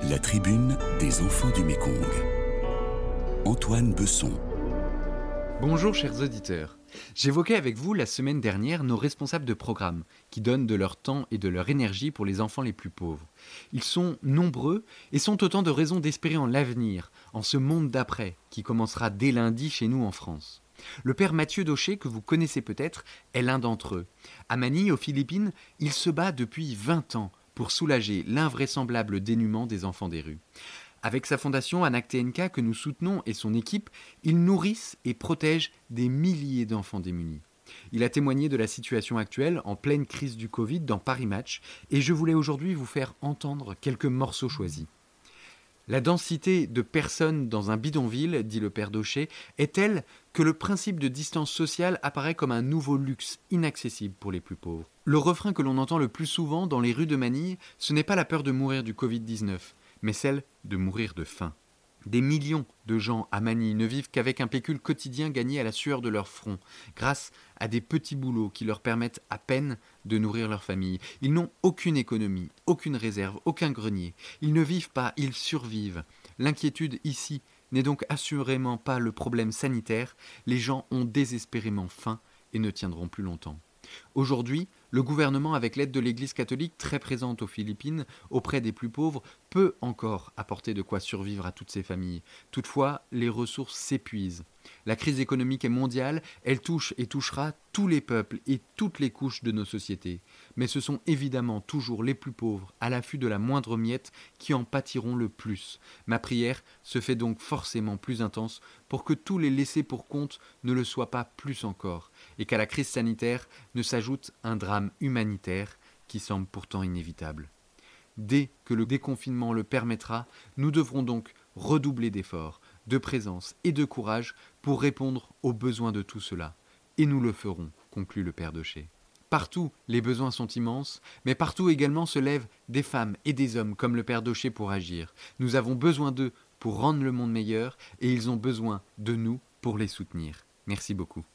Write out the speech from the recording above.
La tribune des enfants du Mékong. Antoine Besson. Bonjour chers auditeurs. J'évoquais avec vous la semaine dernière nos responsables de programme qui donnent de leur temps et de leur énergie pour les enfants les plus pauvres. Ils sont nombreux et sont autant de raisons d'espérer en l'avenir, en ce monde d'après qui commencera dès lundi chez nous en France. Le père Mathieu Daucher, que vous connaissez peut-être, est l'un d'entre eux. À Manille, aux Philippines, il se bat depuis 20 ans pour soulager l'invraisemblable dénuement des enfants des rues. Avec sa fondation Anak TNK que nous soutenons et son équipe, ils nourrissent et protègent des milliers d'enfants démunis. Il a témoigné de la situation actuelle en pleine crise du Covid dans Paris Match et je voulais aujourd'hui vous faire entendre quelques morceaux choisis. La densité de personnes dans un bidonville, dit le père Daucher, est telle que le principe de distance sociale apparaît comme un nouveau luxe inaccessible pour les plus pauvres. Le refrain que l'on entend le plus souvent dans les rues de Manille, ce n'est pas la peur de mourir du Covid-19, mais celle de mourir de faim. Des millions de gens à Manille ne vivent qu'avec un pécule quotidien gagné à la sueur de leur front, grâce à des petits boulots qui leur permettent à peine de nourrir leur famille. Ils n'ont aucune économie, aucune réserve, aucun grenier. Ils ne vivent pas, ils survivent. L'inquiétude ici n'est donc assurément pas le problème sanitaire. Les gens ont désespérément faim et ne tiendront plus longtemps. Aujourd'hui, le gouvernement, avec l'aide de l'Église catholique très présente aux Philippines, auprès des plus pauvres, peut encore apporter de quoi survivre à toutes ces familles. Toutefois, les ressources s'épuisent. La crise économique est mondiale, elle touche et touchera tous les peuples et toutes les couches de nos sociétés. Mais ce sont évidemment toujours les plus pauvres, à l'affût de la moindre miette, qui en pâtiront le plus. Ma prière se fait donc forcément plus intense pour que tous les laissés pour compte ne le soient pas plus encore, et qu'à la crise sanitaire ne s'ajoute un drame humanitaire qui semble pourtant inévitable. Dès que le déconfinement le permettra, nous devrons donc redoubler d'efforts, de présence et de courage pour répondre aux besoins de tout cela. Et nous le ferons, conclut le père Daucher. Partout, les besoins sont immenses, mais partout également se lèvent des femmes et des hommes comme le père Daucher pour agir. Nous avons besoin d'eux pour rendre le monde meilleur et ils ont besoin de nous pour les soutenir. Merci beaucoup.